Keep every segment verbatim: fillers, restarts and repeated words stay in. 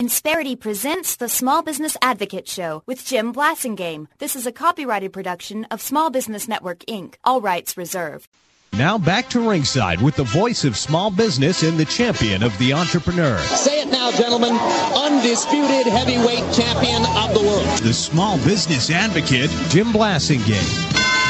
Insperity presents the Small Business Advocate Show with Jim Blasingame. This is a copyrighted production of Small Business Network, Incorporated. All rights reserved. Now back to ringside with the voice of small business and the champion of the entrepreneur. Say it now, gentlemen. Undisputed heavyweight champion of the world. The small business advocate, Jim Blasingame.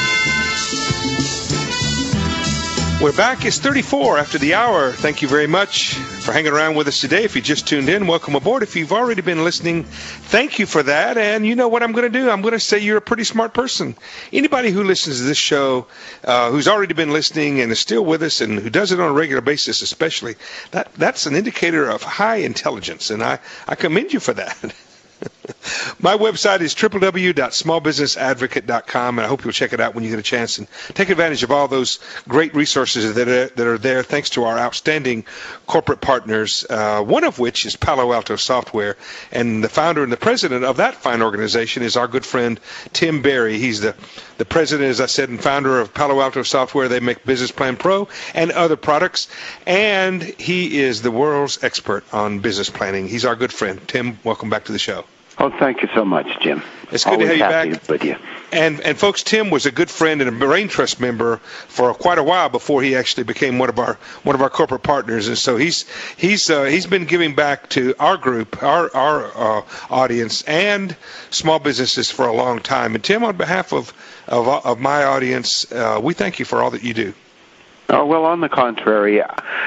We're back. It's thirty-four after the hour. Thank you very much for hanging around with us today. If you just tuned in, welcome aboard. If you've already been listening, thank you for that. And you know what I'm going to do? I'm going to say you're a pretty smart person. Anybody who listens to this show, uh, who's already been listening and is still with us and who does it on a regular basis especially, that that's an indicator of high intelligence. And I, I commend you for that. My website is w w w dot small business advocate dot com, and I hope you'll check it out when you get a chance and take advantage of all those great resources that are, that are there, thanks to our outstanding corporate partners, uh, one of which is Palo Alto Software, and the founder and the president of that fine organization is our good friend Tim Berry. He's the, the president, as I said, and founder of Palo Alto Software. They make Business Plan Pro and other products, and he is the world's expert on business planning. He's our good friend. Tim, welcome back to the show. Oh, thank you so much, Jim. It's good Always to have happy you back. With you. And, and folks, Tim was a good friend and a Brain Trust member for quite a while before he actually became one of our one of our corporate partners. And so he's he's uh, he's been giving back to our group, our our uh, audience, and small businesses for a long time. And Tim, on behalf of of, of my audience, uh, we thank you for all that you do. Oh, well, on the contrary,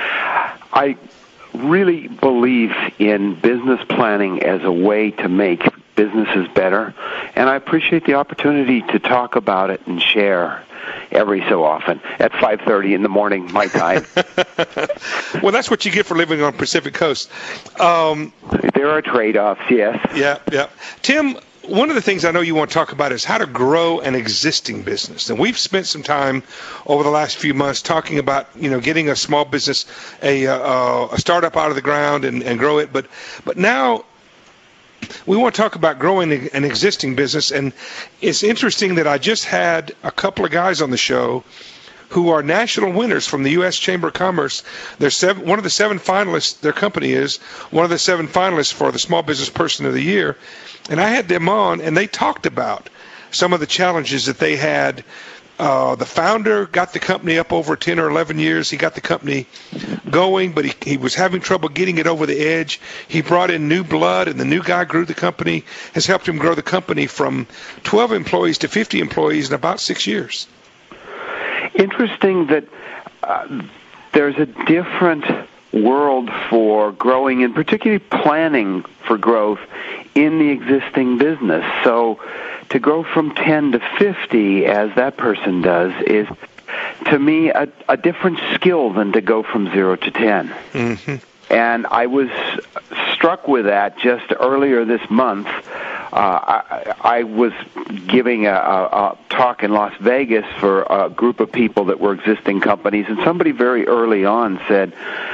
I really believe in business planning as a way to make businesses better, and I appreciate the opportunity to talk about it and share every so often at five thirty in the morning, my time. Well, that's what you get for living on Pacific Coast. Um, there are trade-offs, yes. Yeah, yeah. Tim, one of the things I know you want to talk about is how to grow an existing business. And we've spent some time over the last few months talking about, you know, getting a small business, a uh, a startup out of the ground and, and grow it. But but now we want to talk about growing an existing business. And it's interesting that I just had a couple of guys on the show who are national winners from the U S Chamber of Commerce. They're seven, one of the seven finalists, their company is, one of the seven finalists for the Small Business Person of the Year. And I had them on, and they talked about some of the challenges that they had. Uh, the founder got the company up over ten or eleven years. He got the company going, but he, he was having trouble getting it over the edge. He brought in new blood, and the new guy grew the company, has helped him grow the company from twelve employees to fifty employees in about six years. Interesting that uh, there's a different world for growing and particularly planning for growth in the existing business. So to go from ten to fifty, as that person does, is, to me, a, a different skill than to go from zero to ten. Mm-hmm. And I was struck with that just earlier this month. Uh, I, I was giving a, a, a talk in Las Vegas for a group of people that were existing companies, and somebody very early on said,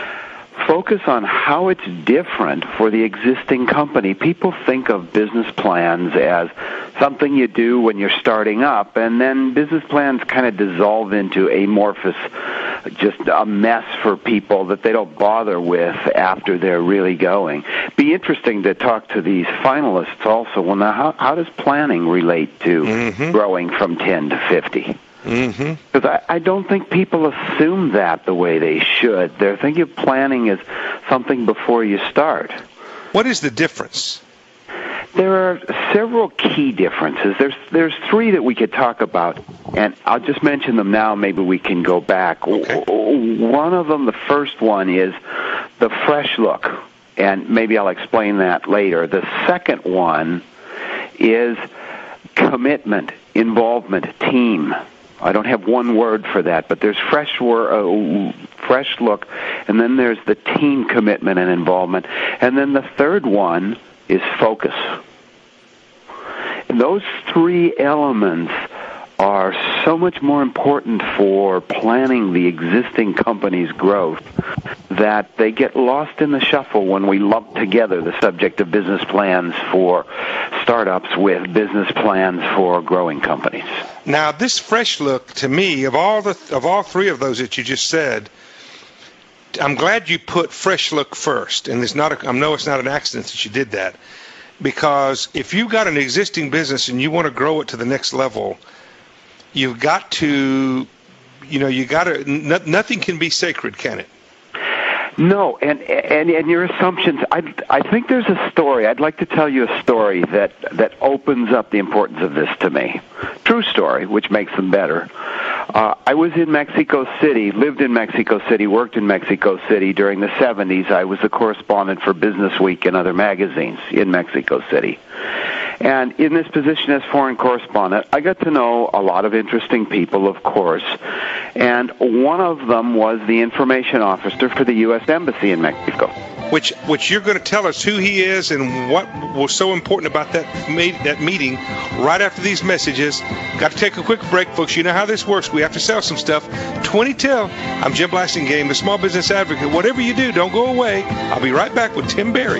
focus on how it's different for the existing company. People think of business plans as something you do when you're starting up, and then business plans kind of dissolve into amorphous, just a mess for people that they don't bother with after they're really going. Be interesting to talk to these finalists also. Well, now, how, how does planning relate to mm-hmm. growing from ten to fifty? Because mm-hmm. I, I don't think people assume that the way they should. They're thinking of planning as something before you start. What is the difference? There are several key differences. There's there's three that we could talk about, and I'll just mention them now. Maybe we can go back. Okay. One of them, the first one, is the fresh look, and maybe I'll explain that later. The second one is commitment, involvement, team. I don't have one word for that, but there's fresh wor- uh, fresh look, and then there's the team commitment and involvement. And then the third one is focus. And those three elements are so much more important for planning the existing company's growth that they get lost in the shuffle when we lump together the subject of business plans for startups with business plans for growing companies. Now, this fresh look, to me, of all the of all three of those that you just said, I'm glad you put Fresh Look first, and it's not. A, I know it's not an accident that you did that, because if you've got an existing business and you want to grow it to the next level, you've got to, you know, you got to. No, nothing can be sacred, can it? No, and and and your assumptions. I I think there's a story. I'd like to tell you a story that that opens up the importance of this to me. True story, which makes them better. Uh, I was in Mexico City, lived in Mexico City, worked in Mexico City during the seventies. I was a correspondent for Business Week and other magazines in Mexico City. And in this position as foreign correspondent, I got to know a lot of interesting people, of course. And one of them was the information officer for the U S Embassy in Mexico. Which, which you're going to tell us who he is and what was so important about that that meeting right after these messages. Got to take a quick break, folks. You know how this works. We have to sell some stuff. twenty till. I'm Jim Blasingame, the Small Business Advocate. Whatever you do, don't go away. I'll be right back with Tim Berry.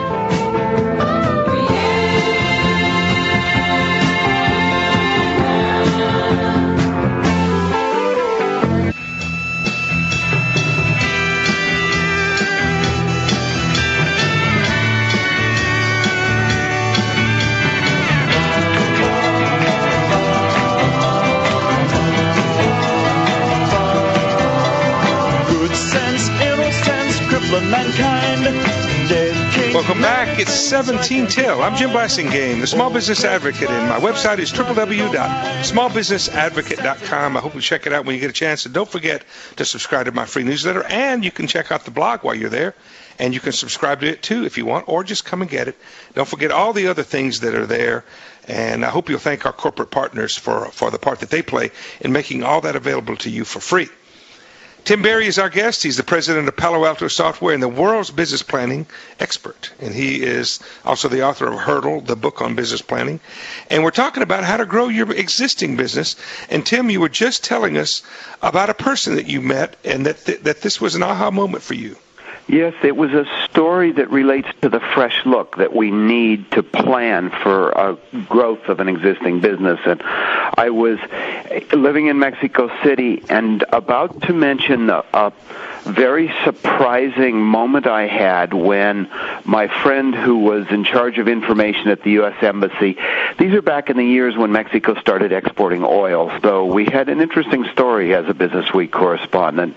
Welcome back. It's seventeen till. I'm Jim Blasingame, the Small Business Advocate, and my website is w w w dot small business advocate dot com. I hope you check it out when you get a chance. And don't forget to subscribe to my free newsletter, and you can check out the blog while you're there, and you can subscribe to it too if you want, or just come and get it. Don't forget all the other things that are there, and I hope you'll thank our corporate partners for, for the part that they play in making all that available to you for free. Tim Berry is our guest. He's the president of Palo Alto Software and the world's business planning expert. And he is also the author of Hurdle, the book on business planning. And we're talking about how to grow your existing business. And Tim, you were just telling us about a person that you met and that th- that this was an aha moment for you. Yes, it was a story that relates to the fresh look that we need to plan for a growth of an existing business. And I was living in Mexico City and about to mention a, a very surprising moment I had when my friend who was in charge of information at the U S Embassy, these are back in the years when Mexico started exporting oil, so we had an interesting story as a Business Week correspondent.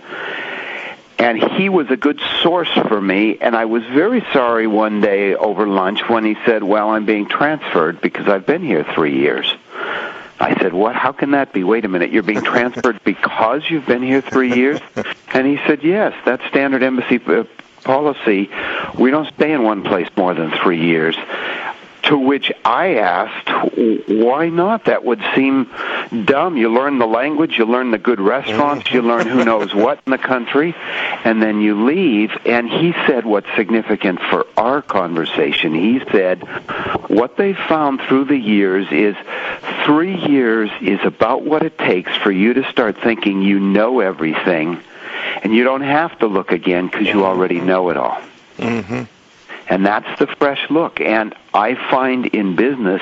And he was a good source for me, and I was very sorry one day over lunch when he said, well, I'm being transferred because I've been here three years. I said, what? How can that be? Wait a minute, you're being transferred because you've been here three years? And he said, yes, that's standard embassy policy. We don't stay in one place more than three years. To which I asked, why not? That would seem dumb. You learn the language, you learn the good restaurants, you learn who knows what in the country, and then you leave. And he said what's significant for our conversation. He said what they found through the years is three years is about what it takes for you to start thinking you know everything, and you don't have to look again because you already know it all. Mm-hmm. And that's the fresh look. And I find in business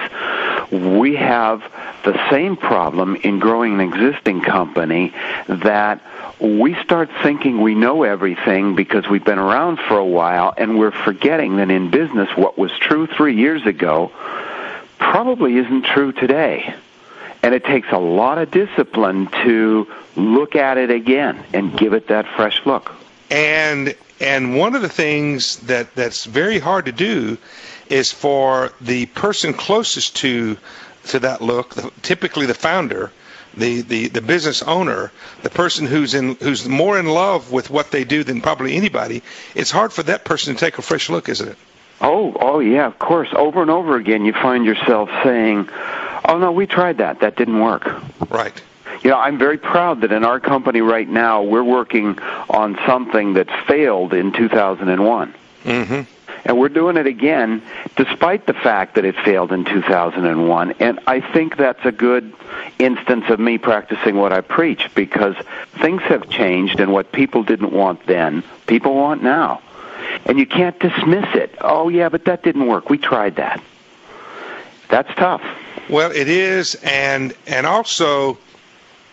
we have the same problem in growing an existing company, that we start thinking we know everything because we've been around for a while, and we're forgetting that in business what was true three years ago probably isn't true today. And it takes a lot of discipline to look at it again and give it that fresh look. And and one of the things that, that's very hard to do is for the person closest to to that look, the, typically the founder, the, the, the business owner, the person who's in who's more in love with what they do than probably anybody, it's hard for that person to take a fresh look, isn't it? Oh, oh yeah, of course. Over and over again you find yourself saying, oh, no, we tried that. That didn't work. Right. You know, I'm very proud that in our company right now we're working on something that failed in two thousand one. Mm-hmm. And we're doing it again despite the fact that it failed in two thousand one. And I think that's a good instance of me practicing what I preach, because things have changed, and what people didn't want then, people want now. And you can't dismiss it. Oh, yeah, but that didn't work. We tried that. That's tough. Well, it is, and and also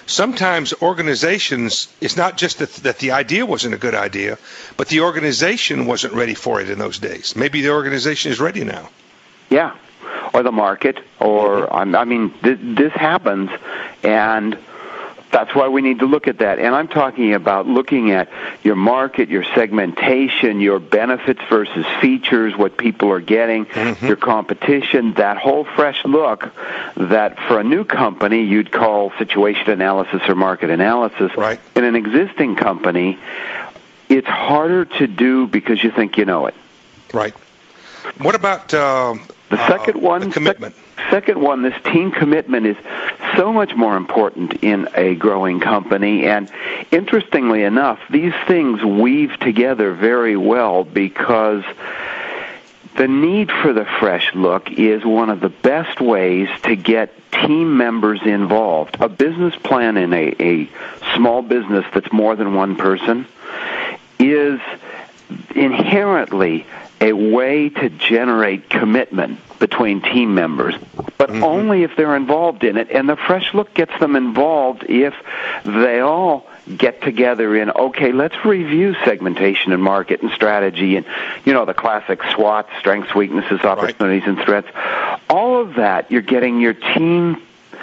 sometimes organizations, it's not just that, that the idea wasn't a good idea, but the organization wasn't ready for it in those days. Maybe the organization is ready now. Yeah, or the market, or, mm-hmm. I mean, th- this happens, and that's why we need to look at that. And I'm talking about looking at your market, your segmentation, your benefits versus features, what people are getting, mm-hmm. your competition, that whole fresh look that for a new company you'd call situation analysis or market analysis. Right. In an existing company, it's harder to do because you think you know it. Right. What about uh, the second uh, one? The commitment. Sec- second one, this team commitment is so much more important in a growing company. And interestingly enough, these things weave together very well because the need for the fresh look is one of the best ways to get team members involved. A business plan in a, a small business that's more than one person is inherently a way to generate commitment between team members, but mm-hmm. only if they're involved in it. And the fresh look gets them involved if they all get together in, okay, let's review segmentation and market and strategy and, you know, the classic SWOT, strengths, weaknesses, opportunities, right. and threats. All of that, you're getting your team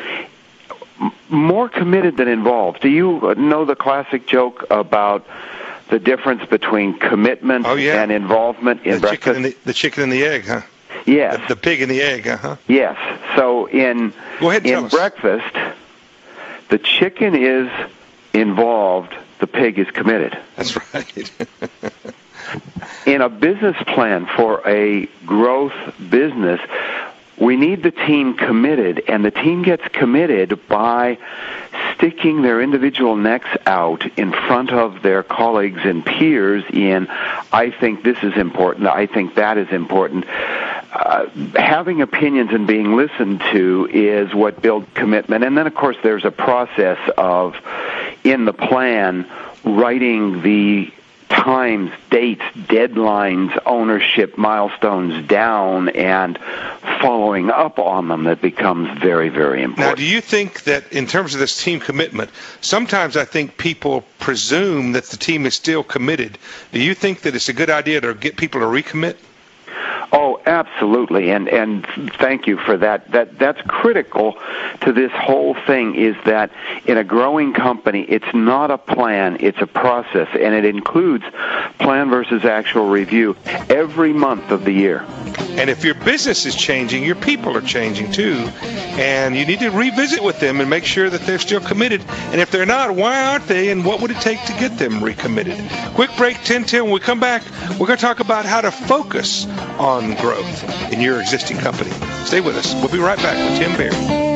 more committed than involved. Do you know the classic joke about the difference between commitment oh, yeah. and involvement in the breakfast? Chicken and the, the chicken and the egg, huh? Yes. The, the pig and the egg, uh-huh. Yes. So in, Go ahead and in tell us. breakfast, the chicken is involved, the pig is committed. That's right. In a business plan for a growth business, we need the team committed, and the team gets committed by sticking their individual necks out in front of their colleagues and peers in, I think this is important, I think that is important. Uh, having opinions and being listened to is what builds commitment. And then, of course, there's a process of, in the plan, writing the times, dates, deadlines, ownership, milestones down, and following up on them that becomes very, very important. Now, do you think that in terms of this team commitment, sometimes I think people presume that the team is still committed. Do you think that it's a good idea to get people to recommit? Oh, absolutely, and and thank you for that. That that's critical to this whole thing. Is that in a growing company, it's not a plan; it's a process, and it includes plan versus actual review every month of the year. And if your business is changing, your people are changing too, and you need to revisit with them and make sure that they're still committed. And if they're not, why aren't they? And what would it take to get them recommitted? Quick break, ten ten. When we come back, we're going to talk about how to focus on growth in your existing company. Stay with us. We'll be right back with Tim Berry.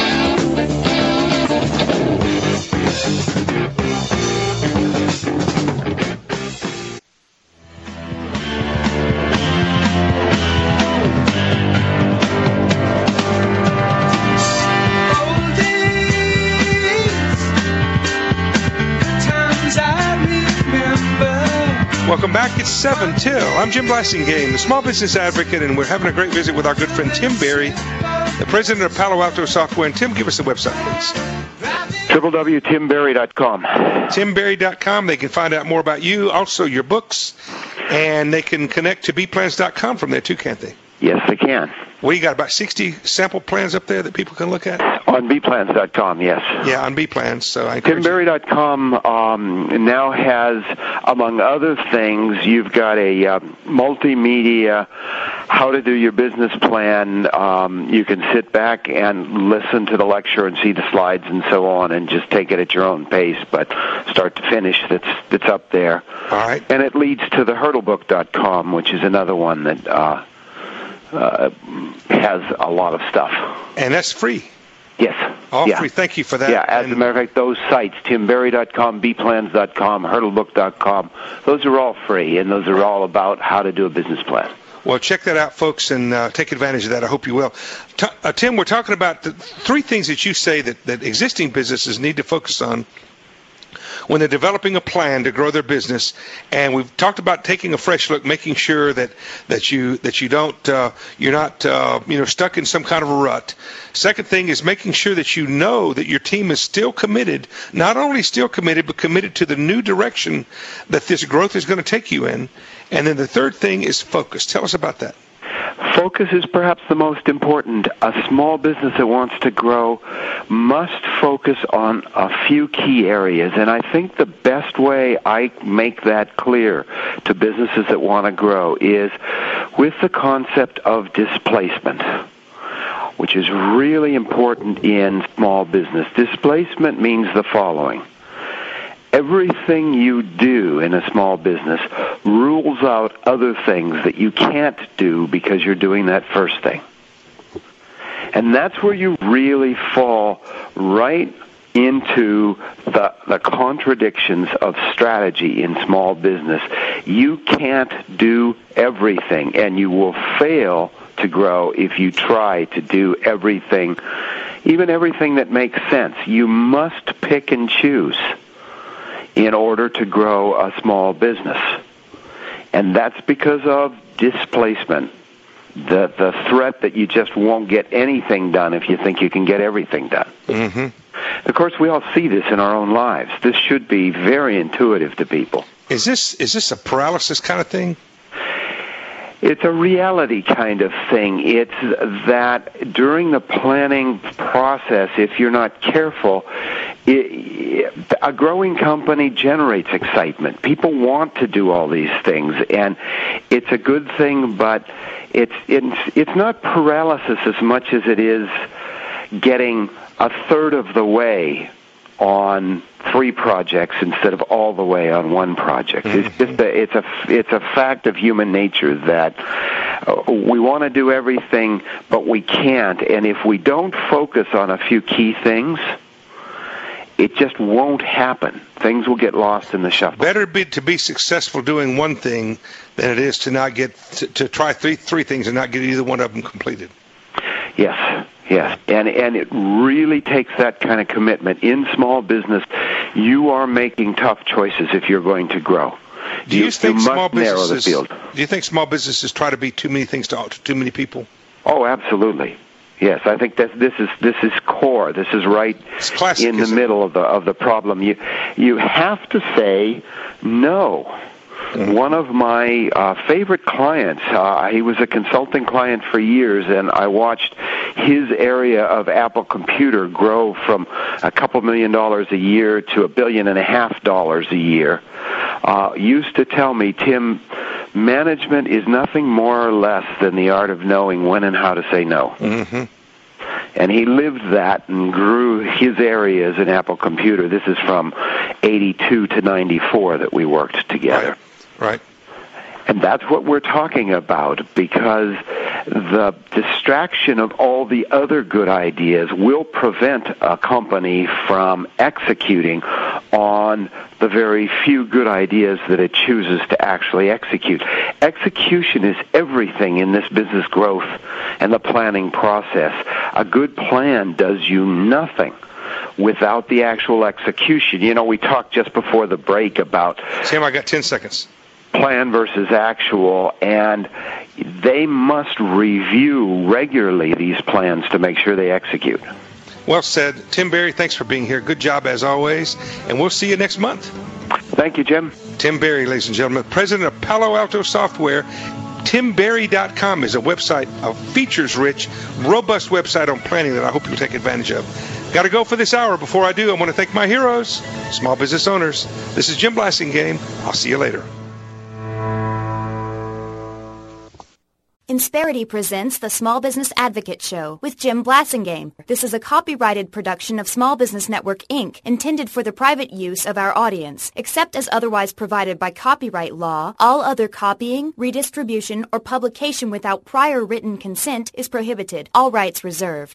Welcome back. It's seven till. I'm Jim Blasingame, the Small Business Advocate, and we're having a great visit with our good friend Tim Berry, the president of Palo Alto Software. And Tim, give us the website, please. w w w dot tim berry dot com. tim berry dot com. They can find out more about you, also your books, and they can connect to b plans dot com from there too, can't they? Yes, they can. Well, you got about sixty sample plans up there that people can look at? On b plans dot com, yes. Yeah, on B-Plans. So I tim berry dot com um, now has, among other things, you've got a uh, multimedia, how to do your business plan. Um, you can sit back and listen to the lecture and see the slides and so on and just take it at your own pace, but start to finish, that's, that's up there. All right. And it leads to the hurdle book dot com, which is another one that uh, uh, has a lot of stuff. And that's free. Yes. All yeah. free. Thank you for that. Yeah, as and a matter of fact, those sites, tim berry dot com, b plans dot com, hurdle book dot com, those are all free, and those are all about how to do a business plan. Well, check that out, folks, and uh, take advantage of that. I hope you will. T- uh, Tim, we're talking about the three things that you say that, that existing businesses need to focus on when they're developing a plan to grow their business. And we've talked about taking a fresh look, making sure that, that you that you don't uh, you're not uh, you know stuck in some kind of a rut. Second thing is making sure that you know that your team is still committed, not only still committed, but committed to the new direction that this growth is going to take you in. And then the third thing is focus. Tell us about that. Focus is perhaps the most important. A small business that wants to grow must focus on a few key areas, and I think the best way I make that clear to businesses that want to grow is with the concept of displacement, which is really important in small business. Displacement means the following. Everything you do in a small business rules out other things that you can't do because you're doing that first thing. And that's where you really fall right into the, the contradictions of strategy in small business. You can't do everything, and you will fail to grow if you try to do everything, even everything that makes sense. You must pick and choose in order to grow a small business. And that's because of displacement, the the threat that you just won't get anything done if you think you can get everything done. Mm-hmm. Of course, we all see this in our own lives. This should be very intuitive to people. Is this is this a paralysis kind of thing? It's a reality kind of thing. It's that during the planning process, if you're not careful, it, a growing company generates excitement. People want to do all these things, and it's a good thing, but it's it's it's not paralysis as much as it is getting a third of the way on three projects instead of all the way on one project. Mm-hmm. It's just a, it's a it's a fact of human nature that uh, we want to do everything, but we can't. And if we don't focus on a few key things, it just won't happen. Things will get lost in the shuffle. Better be to be successful doing one thing than it is to not get to, to try three three things and not get either one of them completed. Yes. Yes, and and it really takes that kind of commitment. In small business, you are making tough choices if you're going to grow. Do you, you think you small must narrow the businesses? field. Do you think small businesses try to be too many things to, to too many people? Oh, absolutely. Yes, I think that this is this is core. This is right classic, in the middle of the of the problem. You you have to say no. Mm-hmm. One of my uh, favorite clients, uh, he was a consulting client for years, and I watched his area of Apple Computer grow from a couple million dollars a year to a billion and a half dollars a year. Uh, used to tell me, Tim, management is nothing more or less than the art of knowing when and how to say no. Mm-hmm. And he lived that and grew his areas in Apple Computer. This is from eighty-two to ninety-four that we worked together. Right. Right. And that's what we're talking about, because the distraction of all the other good ideas will prevent a company from executing on the very few good ideas that it chooses to actually execute. Execution is everything in this business growth and the planning process. A good plan does you nothing without the actual execution. You know, we talked just before the break about... Sam, I got ten seconds. Plan versus actual, and they must review regularly these plans to make sure they execute. Well said. Tim Berry, thanks for being here. Good job as always, and we'll see you next month. Thank you, Jim. Tim Berry, ladies and gentlemen, president of Palo Alto Software. tim berry dot com is a website, a features-rich, robust website on planning that I hope you'll take advantage of. Got to go for this hour. Before I do, I want to thank my heroes, small business owners. This is Jim Blasingame. I'll see you later. Insperity presents the Small Business Advocate Show with Jim Blasingame. This is a copyrighted production of Small Business Network, Incorporated, intended for the private use of our audience. Except as otherwise provided by copyright law, all other copying, redistribution, or publication without prior written consent is prohibited. All rights reserved.